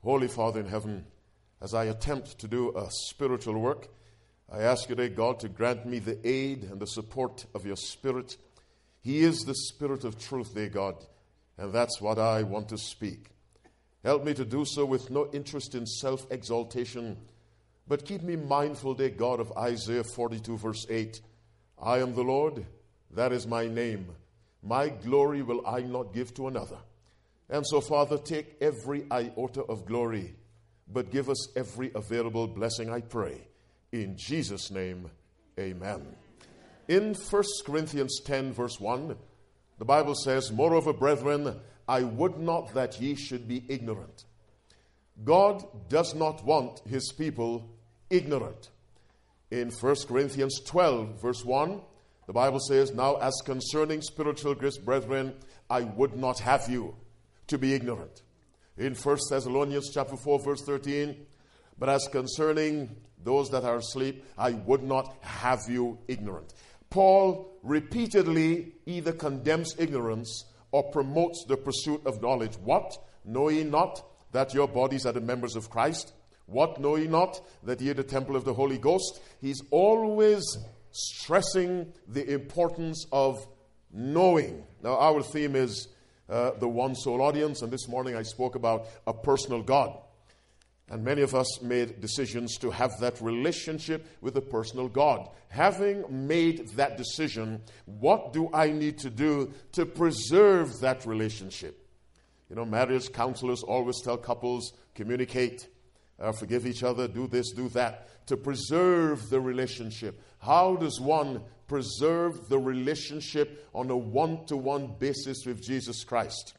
Holy Father in heaven, as I attempt to do a spiritual work, I ask you today, God, to grant me the aid and the support of your Spirit. He is the Spirit of truth, dear God, and that's what I want to speak. Help me to do so with no interest in self-exaltation, but keep me mindful, dear God, of Isaiah 42 verse 8. I am the Lord, that is my name. My glory will I not give to another. And so, Father, take every iota of glory, but give us every available blessing, I pray. In Jesus' name, amen. In 1 Corinthians 10, verse 1, the Bible says, Moreover, brethren, I would not that ye should be ignorant. God does not want his people ignorant. In 1 Corinthians 12, verse 1, the Bible says, Now as concerning spiritual gifts, brethren, I would not have you to be ignorant. In 1 Thessalonians chapter 4, verse 13, But as concerning those that are asleep, I would not have you ignorant. Paul repeatedly either condemns ignorance or promotes the pursuit of knowledge. What? Know ye not that your bodies are the members of Christ? What? Know ye not that ye are the temple of the Holy Ghost? He's always stressing the importance of knowing. Now, our theme is the one soul audience, and this morning I spoke about a personal God. And many of us made decisions to have that relationship with a personal God. Having made that decision, what do I need to do to preserve that relationship? You know, marriage counselors always tell couples, communicate, forgive each other, do this, do that, to preserve the relationship. How does one preserve the relationship on a one-to-one basis with Jesus Christ?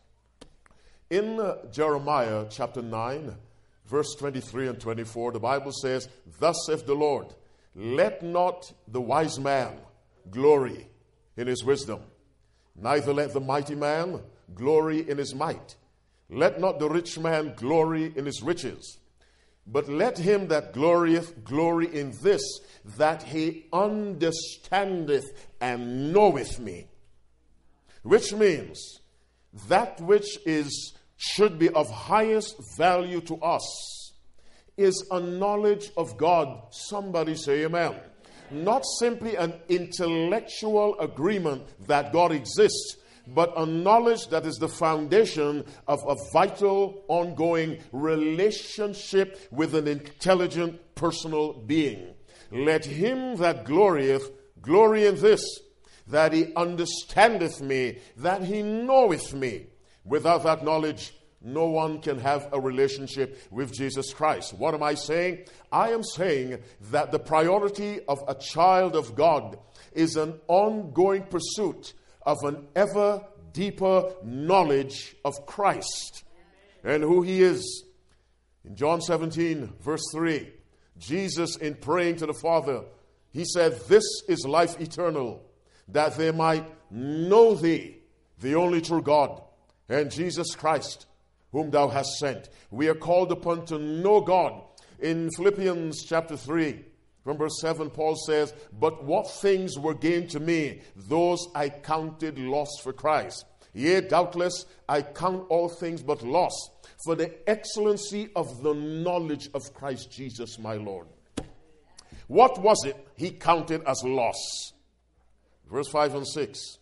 In Jeremiah chapter 9, verse 23 and 24, the Bible says, Thus saith the Lord, let not the wise man glory in his wisdom, neither let the mighty man glory in his might. Let not the rich man glory in his riches, but let him that glorieth glory in this, that he understandeth and knoweth me. Which means that which should be of highest value to us is a knowledge of God. Somebody say amen. Not simply an intellectual agreement that God exists, but a knowledge that is the foundation of a vital, ongoing relationship with an intelligent, personal being. Let him that glorieth glory in this, that he understandeth me, that he knoweth me. Without that knowledge, no one can have a relationship with Jesus Christ. What am I saying? I am saying that the priority of a child of God is an ongoing pursuit of an ever deeper knowledge of Christ and who he is. In John 17, verse 3, Jesus, in praying to the Father, he said, This is life eternal, that they might know thee, the only true God, and Jesus Christ, whom thou hast sent. We are called upon to know God. In Philippians chapter 3, from verse 7, Paul says, But what things were gained to me, those I counted loss for Christ. Yea, doubtless, I count all things but loss, for the excellency of the knowledge of Christ Jesus my Lord. What was it he counted as loss? Verse 5 and 6.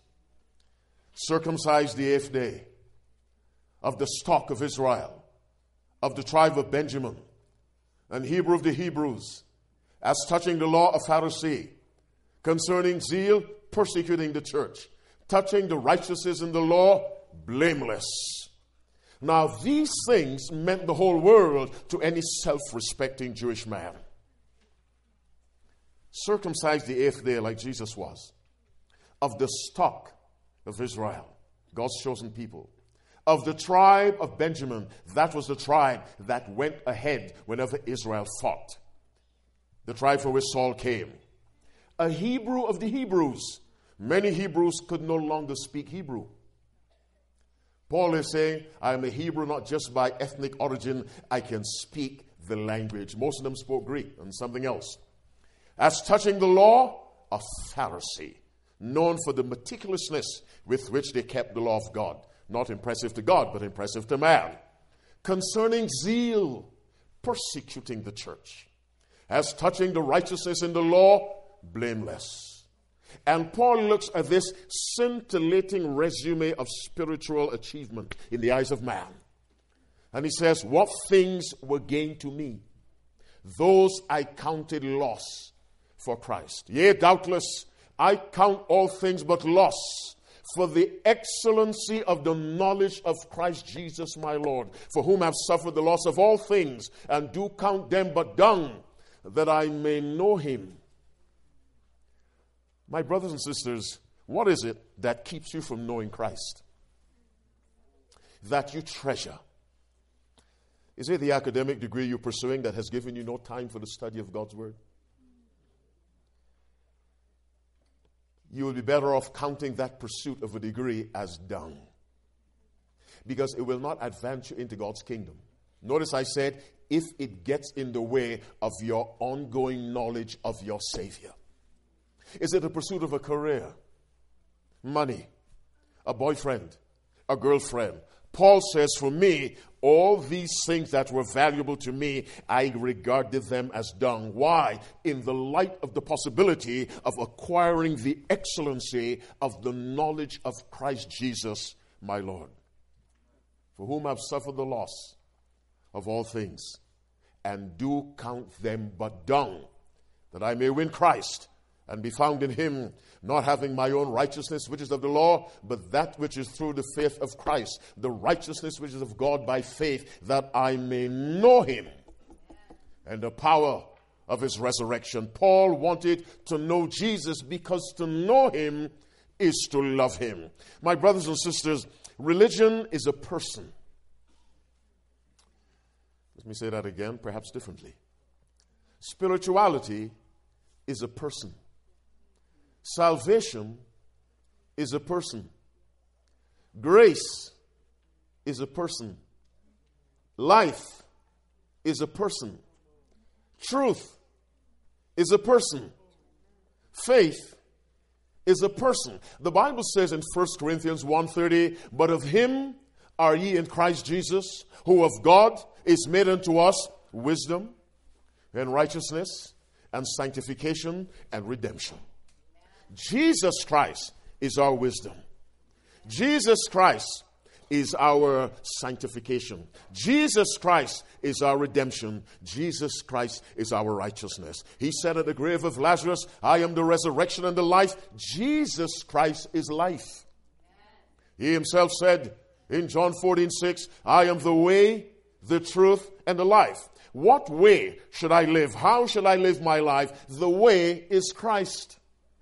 Circumcised the 8th day, of the stock of Israel, of the tribe of Benjamin, and Hebrew of the Hebrews, as touching the law, a Pharisee, concerning zeal, persecuting the church, touching the righteousness in the law, blameless. Now these things meant the whole world to any self-respecting Jewish man. Circumcised the 8th day like Jesus was, of the stock of Israel, God's chosen people, of the tribe of Benjamin. That was the tribe that went ahead whenever Israel fought. The tribe for which Saul came. A Hebrew of the Hebrews. Many Hebrews could no longer speak Hebrew. Paul is saying, I am a Hebrew not just by ethnic origin, I can speak the language. Most of them spoke Greek and something else. As touching the law, a Pharisee, known for the meticulousness with which they kept the law of God. Not impressive to God, but impressive to man. concerning zeal, persecuting the church. As touching the righteousness in the law, blameless. And Paul looks at this scintillating resume of spiritual achievement in the eyes of man. And he says, what things were gained to me, those I counted loss for Christ. Yea, doubtless, I count all things but loss for the excellency of the knowledge of Christ Jesus my Lord, for whom I have suffered the loss of all things, and do count them but dung, that I may know him. My brothers and sisters, what is it that keeps you from knowing Christ? That you treasure. Is it the academic degree you're pursuing that has given you no time for the study of God's Word? You will be better off counting that pursuit of a degree as dung, because it will not advance you into God's kingdom. Notice I said, if it gets in the way of your ongoing knowledge of your Savior. Is it the pursuit of a career, money, a boyfriend, a girlfriend? Paul says, for me, all these things that were valuable to me, I regarded them as dung. Why? In the light of the possibility of acquiring the excellency of the knowledge of Christ Jesus, my Lord, for whom I've suffered the loss of all things, and do count them but dung, that I may win Christ, and be found in him, not having my own righteousness, which is of the law, but that which is through the faith of Christ, the righteousness which is of God by faith, that I may know him and the power of his resurrection. Paul wanted to know Jesus because to know him is to love him. My brothers and sisters, religion is a person. Let me say that again, perhaps differently. Spirituality is a person. Salvation is a person. Grace is a person. Life is a person. Truth is a person. Faith is a person. The Bible says in 1 Corinthians 1:30, but of him are ye in Christ Jesus, who of God is made unto us wisdom and righteousness and sanctification and redemption. Jesus Christ is our wisdom. Jesus Christ is our sanctification. Jesus Christ is our redemption. Jesus Christ is our righteousness. He said at the grave of Lazarus, I am the resurrection and the life. Jesus Christ is life. He himself said in John 14:6, I am the way, the truth, and the life. What way should I live? How shall I live my life? The way is Christ.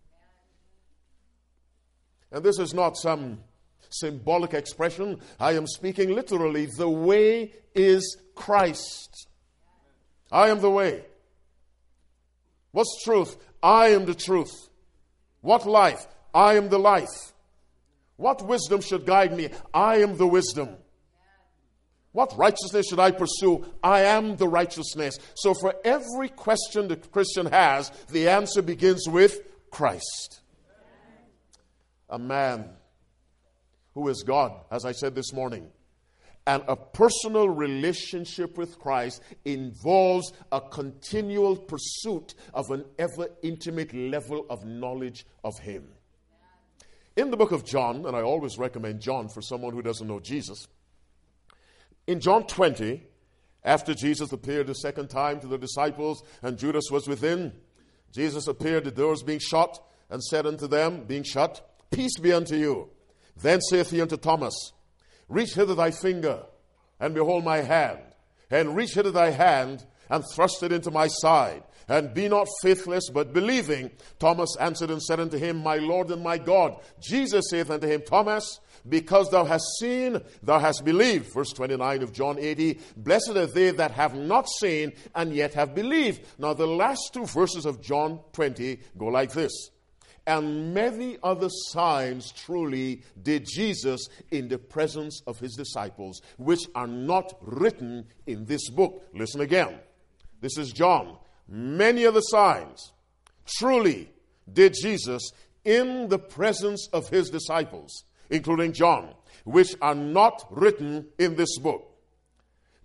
And this is not some symbolic expression. I am speaking literally. The way is Christ. I am the way. What's truth? I am the truth. What life? I am the life. What wisdom should guide me? I am the wisdom. What righteousness should I pursue? I am the righteousness. So for every question the Christian has, the answer begins with Christ. A man who is God, as I said this morning, and a personal relationship with Christ involves a continual pursuit of an ever intimate level of knowledge of him. In the book of John, and I always recommend John for someone who doesn't know Jesus, in John 20, after Jesus appeared the second time to the disciples and Judas was within, Jesus appeared, the doors being shut, and said unto them, being shut, Peace be unto you. Then saith he unto Thomas, Reach hither thy finger, and behold my hand. And reach hither thy hand, and thrust it into my side. And be not faithless, but believing. Thomas answered and said unto him, My Lord and my God. Jesus saith unto him, Thomas, because thou hast seen, thou hast believed. Verse 29 of John 80. Blessed are they that have not seen, and yet have believed. Now the last two verses of John 20 go like this. And many other signs truly did Jesus in the presence of his disciples, which are not written in this book. Listen again. This is John. Many other signs truly did Jesus in the presence of his disciples, including John, which are not written in this book.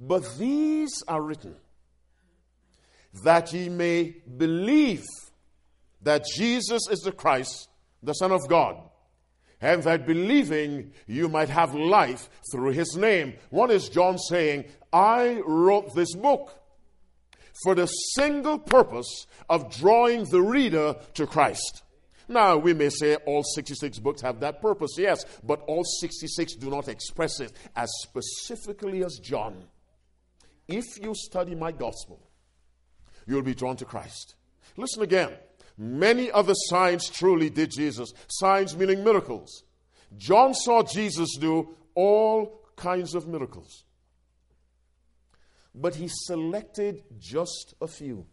But these are written, that ye may believe that Jesus is the Christ, the Son of God, and that believing you might have life through his name. What is John saying? I wrote this book for the single purpose of drawing the reader to Christ. Now, we may say all 66 books have that purpose, yes, but all 66 do not express it as specifically as John. If you study my gospel, you'll be drawn to Christ. Listen again. Many other signs truly did Jesus. Signs meaning miracles. John saw Jesus do all kinds of miracles. But he selected just a few.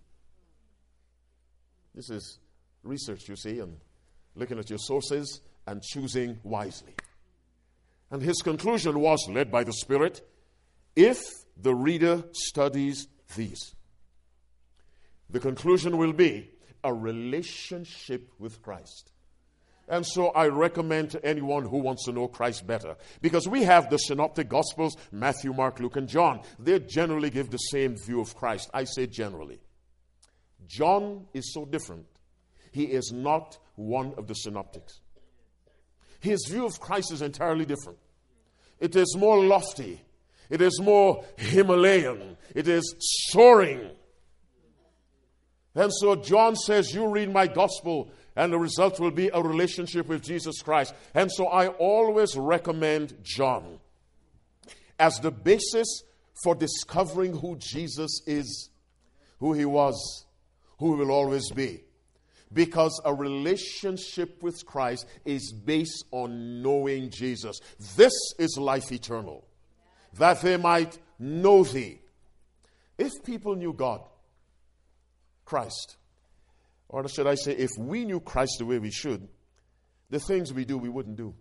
This is research, you see, and looking at your sources and choosing wisely. And his conclusion was, led by the Spirit, if the reader studies these, the conclusion will be a relationship with Christ. And so I recommend to anyone who wants to know Christ better, because we have the synoptic gospels, Matthew, Mark, Luke, and John. They generally give the same view of Christ. I say generally. John is so different. He is not one of the synoptics. His view of Christ is entirely different. It is more lofty. It is more Himalayan. It is soaring. And so John says, you read my gospel, and the result will be a relationship with Jesus Christ. And so I always recommend John as the basis for discovering who Jesus is, who he was, who he will always be. Because a relationship with Christ is based on knowing Jesus. This is life eternal, that they might know thee. If people knew God, Christ, or should I say, if we knew Christ the way we should, the things we do, we wouldn't do.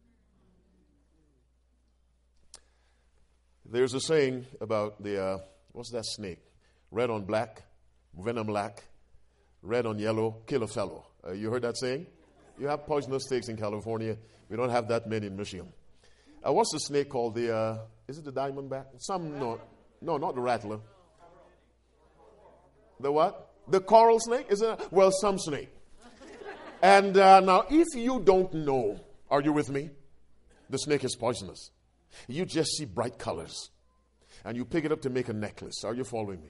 There's a saying about the, what's that snake? Red on black, venom lack, red on yellow, kill a fellow. You heard that saying? You have poisonous snakes in California. We don't have that many in Michigan. What's the snake called? Is it the diamondback? No, not the rattler. The what? The coral snake? Is it? Well, some snake. And now, if you don't know, are you with me? The snake is poisonous. You just see bright colors. And you pick it up to make a necklace. Are you following me?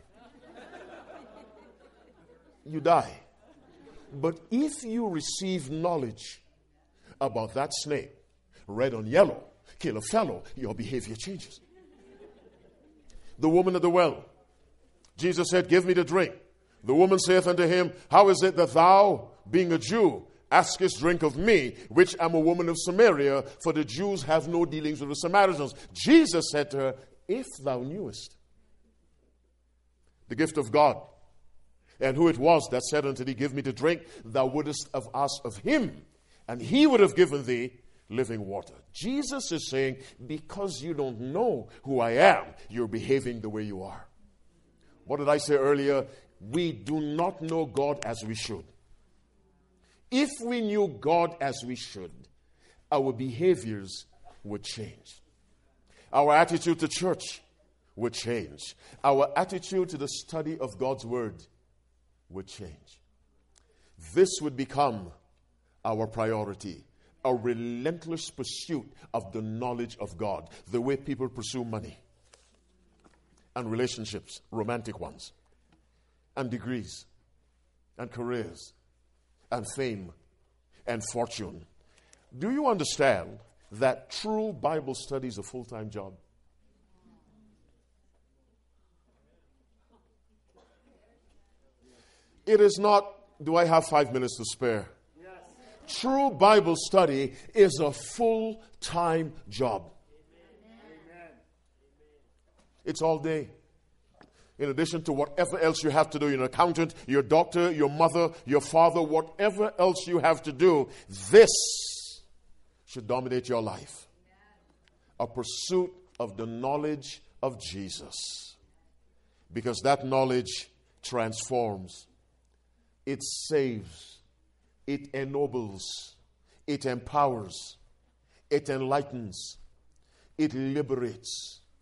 You die. But if you receive knowledge about that snake, red on yellow, kill a fellow, your behavior changes. The woman at the well, Jesus said, give me to drink. The woman saith unto him, how is it that thou, being a Jew, askest drink of me, which am a woman of Samaria? For the Jews have no dealings with the Samaritans. Jesus said to her, if thou knewest the gift of God, and who it was that said unto thee, give me to drink, thou wouldest have asked of him, and he would have given thee living water. Jesus is saying, because you don't know who I am, you're behaving the way you are. What did I say earlier? We do not know God as we should. If we knew God as we should, our behaviors would change. Our attitude to church would change. Our attitude to the study of God's word would change. This would become our priority, a relentless pursuit of the knowledge of God, the way people pursue money and relationships, romantic ones, and degrees, and careers, and fame, and fortune. Do you understand that true Bible study is a full-time job? It is not, do I have 5 minutes to spare? Yes. True Bible study is a full-time job. Amen. It's all day. In addition to whatever else you have to do, you're an accountant, your doctor, your mother, your father, whatever else you have to do, this should dominate your life. A pursuit of the knowledge of Jesus. Because that knowledge transforms. It saves. It ennobles. It empowers. It enlightens. It liberates.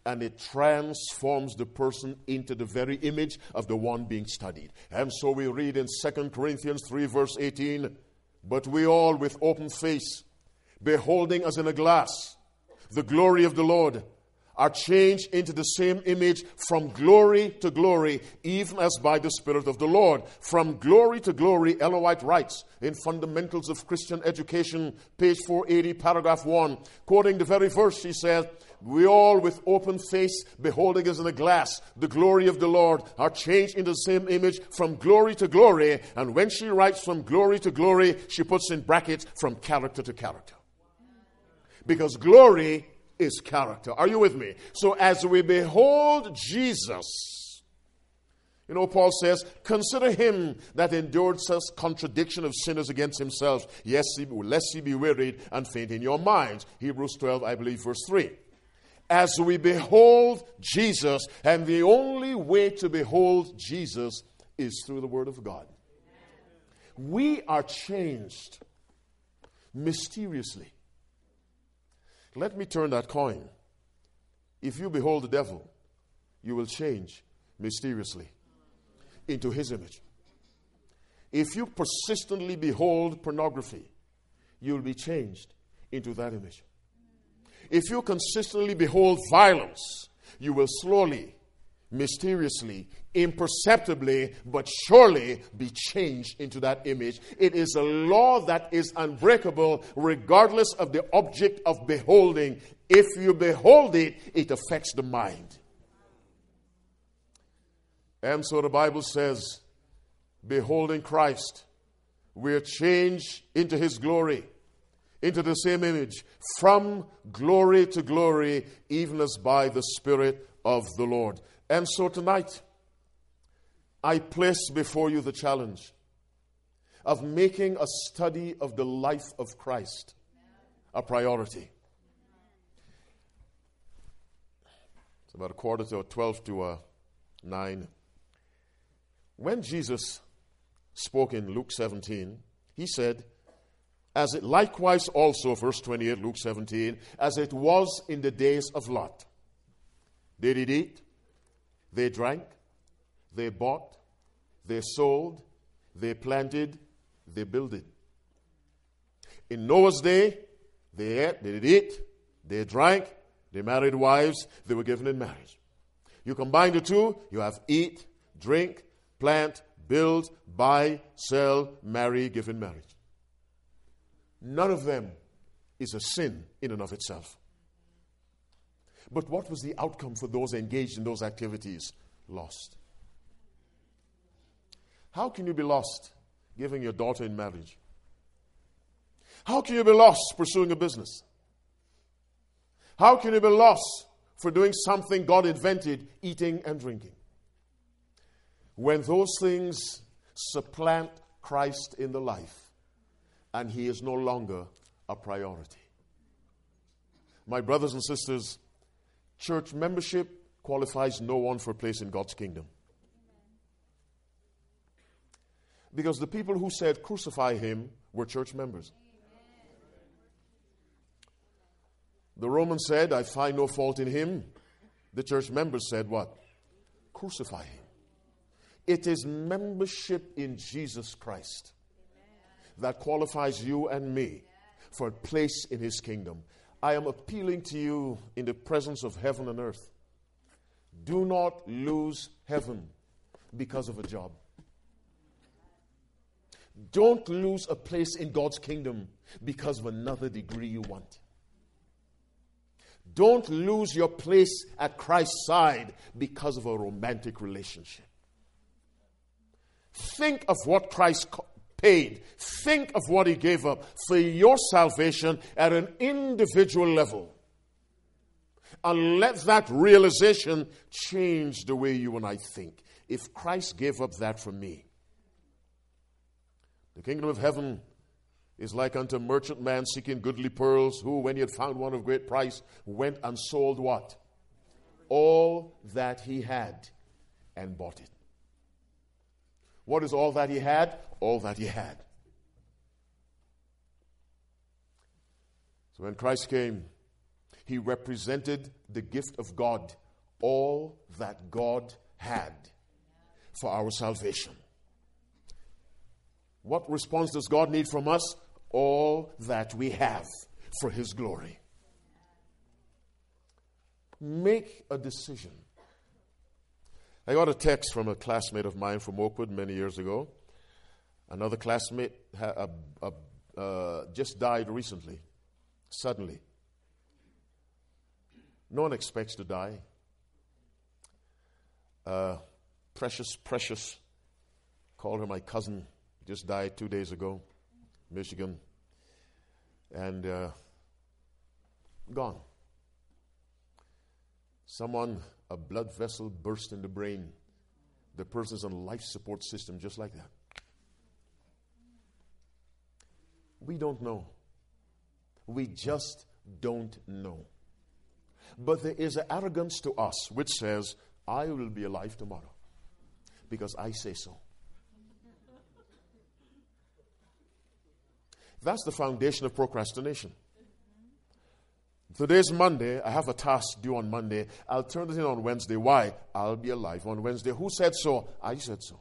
and it transforms the person into the very image of the one being studied. And so we read in 2 Corinthians 3 verse 18, but we all with open face, beholding as in a glass the glory of the Lord, are changed into the same image from glory to glory, even as by the Spirit of the Lord. From glory to glory, Ellen White writes in Fundamentals of Christian Education, page 480, paragraph 1, quoting the very verse, she says, we all with open face, beholding as in a glass the glory of the Lord, are changed into the same image from glory to glory. And when she writes from glory to glory, she puts in brackets from character to character. Because glory is character. Are you with me? So as we behold Jesus, you know, Paul says, consider him that endured such contradiction of sinners against himself, yes, lest ye be wearied and faint in your minds. Hebrews 12, I believe, verse 3. As we behold Jesus, and the only way to behold Jesus is through the Word of God. We are changed mysteriously. Let me turn that coin. If you behold the devil, you will change mysteriously into his image. If you persistently behold pornography, you will be changed into that image. If you consistently behold violence, you will slowly, mysteriously, imperceptibly, but surely be changed into that image. It is a law that is unbreakable regardless of the object of beholding. If you behold it, it affects the mind. And so the Bible says, beholding Christ, we are changed into his glory, into the same image, from glory to glory, even as by the Spirit of the Lord. And so tonight, I place before you the challenge of making a study of the life of Christ a priority. It's about 12 to 9. When Jesus spoke in Luke 17, he said, as it likewise also, verse 28, Luke 17, as it was in the days of Lot. They did eat, they drank, they bought, they sold, they planted, they builded. In Noah's day, they ate, they did eat, they drank, they married wives, they were given in marriage. You combine the two, you have eat, drink, plant, build, buy, sell, marry, give in marriage. None of them is a sin in and of itself. But what was the outcome for those engaged in those activities? Lost. How can you be lost giving your daughter in marriage? How can you be lost pursuing a business? How can you be lost for doing something God invented, eating and drinking? When those things supplant Christ in the life, and he is no longer a priority. My brothers and sisters, church membership qualifies no one for a place in God's kingdom. Because the people who said crucify him were church members. The Romans said, I find no fault in him. The church members said what? Crucify him. It is membership in Jesus Christ that qualifies you and me for a place in his kingdom. I am appealing to you in the presence of heaven and earth. Do not lose heaven because of a job. Don't lose a place in God's kingdom because of another degree you want. Don't lose your place at Christ's side because of a romantic relationship. Think of what Christ paid. Think of what he gave up for your salvation at an individual level. And let that realization change the way you and I think. If Christ gave up that for me, the kingdom of heaven is like unto a merchant man seeking goodly pearls, who, when he had found one of great price, went and sold what? All that he had, and bought it. What is all that he had? All that he had. So when Christ came, He represented the gift of God, all that God had for our salvation. What response does God need from us? All that we have for His glory. Make a decision. I got a text from a classmate of mine from Oakwood many years ago. Another classmate just died recently, suddenly. No one expects to die. Precious, called her my cousin, just died 2 days ago, Michigan. And gone. Someone, a blood vessel burst in the brain. The person's on a life support system just like that. We don't know. We just don't know. But there is an arrogance to us which says, I will be alive tomorrow because I say so. That's the foundation of procrastination. Today's Monday. I have a task due on Monday. I'll turn it in on Wednesday. Why? I'll be alive on Wednesday. Who said so? I said so.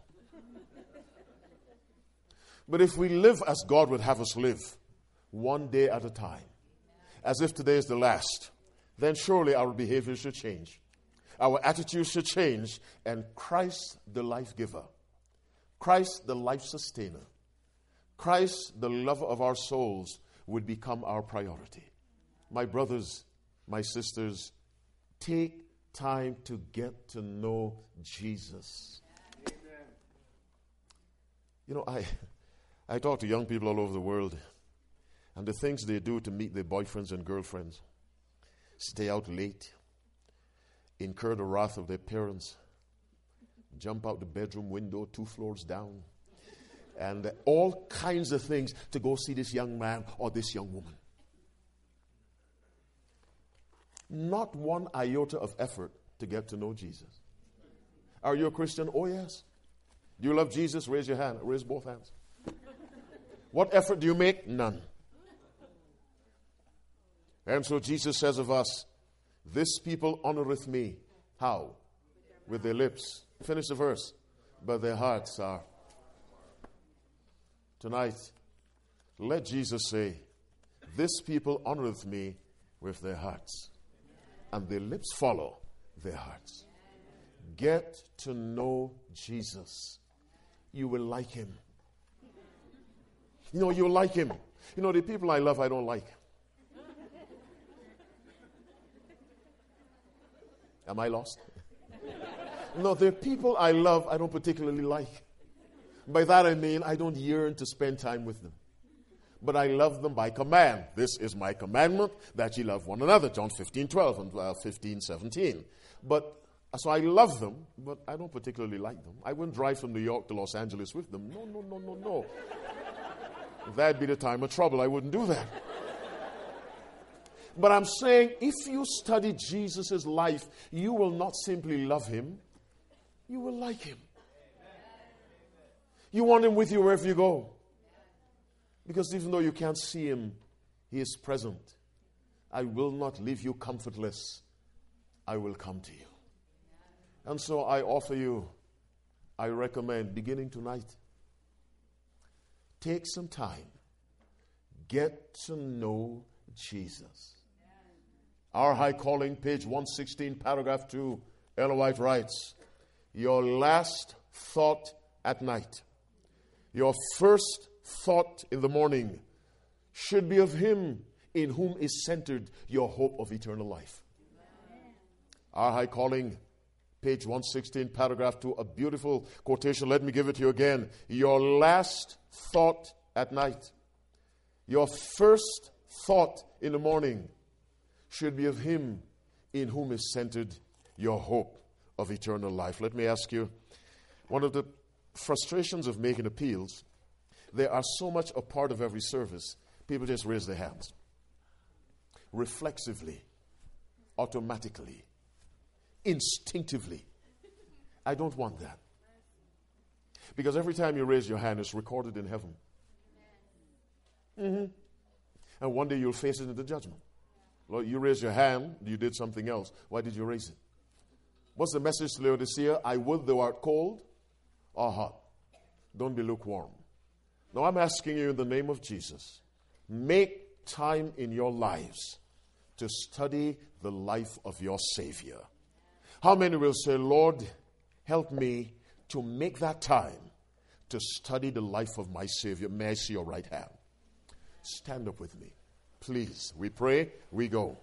But if we live as God would have us live, one day at a time, as if today is the last, then surely our behavior should change. Our attitude should change, and Christ the life giver, Christ the life sustainer, Christ the lover of our souls would become our priority. My brothers, my sisters, take time to get to know Jesus. Amen. You know, I talk to young people all over the world, and the things they do to meet their boyfriends and girlfriends: stay out late, incur the wrath of their parents, jump out the bedroom window 2 floors down, and all kinds of things to go see this young man or this young woman. Not one iota of effort to get to know Jesus. Are you a Christian? Oh, yes. Do you love Jesus? Raise your hand. Raise both hands. What effort do you make? None. And so Jesus says of us, this people honoreth me. How? With their lips. Finish the verse. But their hearts are. Tonight, let Jesus say, this people honoreth me with their hearts. And their lips follow their hearts. Get to know Jesus. You will like Him. You know, you'll like Him. You know, the people I love, I don't like. Am I lost? No, there are people I love I don't particularly like. By that I mean I don't yearn to spend time with them. But I love them by command. This is my commandment, that ye love one another. John 15:12 and 15:17. But so I love them, but I don't particularly like them. I wouldn't drive from New York to Los Angeles with them. No. That'd be the time of trouble. I wouldn't do that. But I'm saying, if you study Jesus' life, you will not simply love Him, you will like Him. You want Him with you wherever you go. Because even though you can't see Him, He is present. I will not leave you comfortless. I will come to you. And so I offer you, I recommend, beginning tonight, take some time. Get to know Jesus. Our High Calling, page 116, paragraph 2, Ellen White writes, your last thought at night, your first thought in the morning should be of Him in whom is centered your hope of eternal life. Our High Calling, page 116, paragraph 2, a beautiful quotation. Let me give it to you again. Your last thought at night, your first thought in the morning should be of Him in whom is centered your hope of eternal life. Let me ask you, one of the frustrations of making appeals, they are so much a part of every service, people just raise their hands. Reflexively, automatically, instinctively. I don't want that. Because every time you raise your hand, it's recorded in heaven. And one day you'll face it in the judgment. Lord, you raised your hand. You did something else. Why did you raise it? What's the message to Laodicea? I would thou art cold or hot. Don't be lukewarm. Now I'm asking you in the name of Jesus, make time in your lives to study the life of your Savior. How many will say, Lord, help me to make that time to study the life of my Savior? May I see your right hand? Stand up with me. Please. We pray, we go.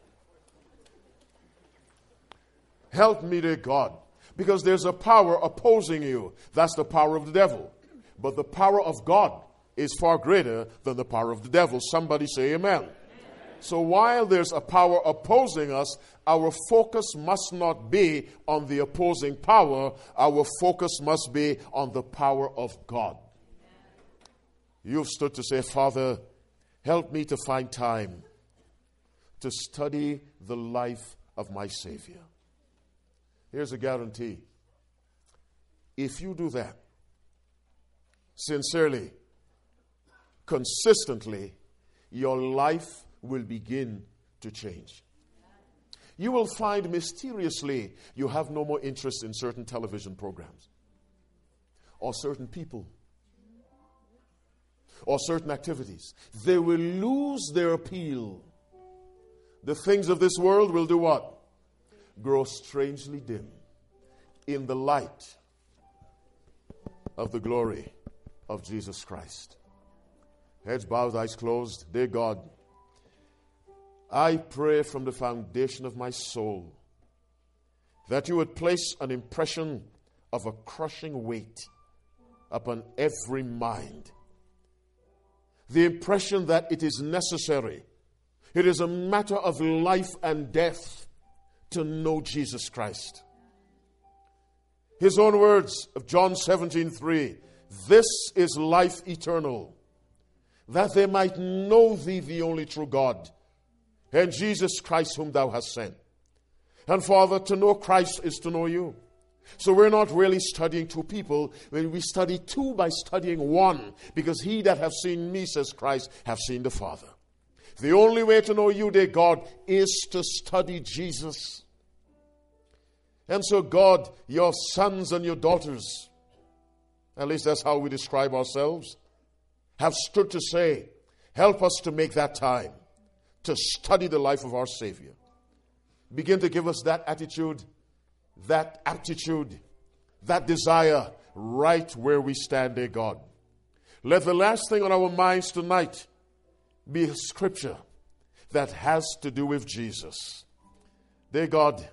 Help me, dear God, because there's a power opposing you. That's the power of the devil. But the power of God is far greater than the power of the devil. Somebody say amen. So while there's a power opposing us, our focus must not be on the opposing power. Our focus must be on the power of God. You've stood to say, Father, help me to find time to study the life of my Savior. Here's a guarantee. If you do that, sincerely, consistently, your life will begin to change. You will find mysteriously you have no more interest in certain television programs or certain people or certain activities. They will lose their appeal. The things of this world will do what? Grow strangely dim in the light of the glory of Jesus Christ. Heads bowed, eyes closed. Dear God, I pray from the foundation of my soul that you would place an impression of a crushing weight upon every mind. The impression that it is necessary, it is a matter of life and death to know Jesus Christ. His own words of John 17:3, this is life eternal, that they might know thee, the only true God, and Jesus Christ whom thou hast sent. And Father, to know Christ is to know you. So we're not really studying two people. When we study two by studying one, because he that hath seen me, says Christ, have seen the Father. The only way to know you, dear God, is to study Jesus. And so God, your sons and your daughters, at least that's how we describe ourselves, have stood to say, help us to make that time to study the life of our Savior. Begin to give us that attitude, that aptitude, that desire right where we stand, dear God. Let the last thing on our minds tonight be a scripture that has to do with Jesus. Dear God,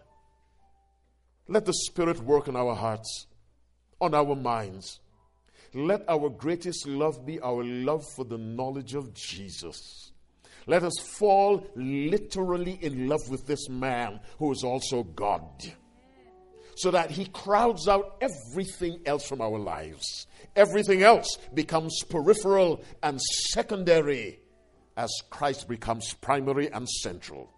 let the Spirit work on our hearts, on our minds. Let our greatest love be our love for the knowledge of Jesus. Let us fall literally in love with this man who is also God, so that he crowds out everything else from our lives. Everything else becomes peripheral and secondary as Christ becomes primary and central.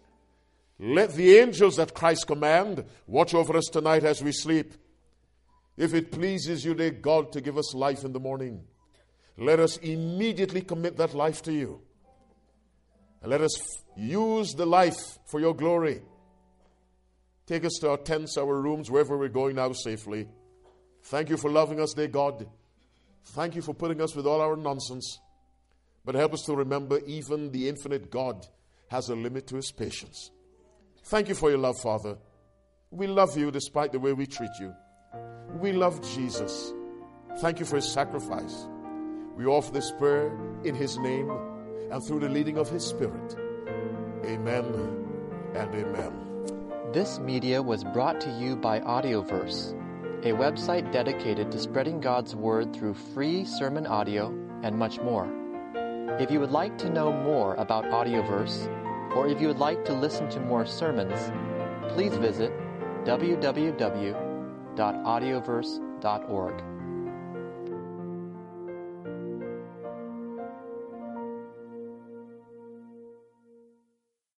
Let the angels that Christ command watch over us tonight as we sleep. If it pleases you, dear God, to give us life in the morning, let us immediately commit that life to you. And let us use the life for your glory. Take us to our tents, our rooms, wherever we're going now safely. Thank you for loving us, dear God. Thank you for putting us with all our nonsense. But help us to remember even the infinite God has a limit to his patience. Thank you for your love, Father. We love you despite the way we treat you. We love Jesus. Thank you for his sacrifice. We offer this prayer in his name and through the leading of his Spirit. Amen and amen. This media was brought to you by Audioverse, a website dedicated to spreading God's Word through free sermon audio and much more. If you would like to know more about Audioverse, or if you would like to listen to more sermons, please visit www.audioverse.org.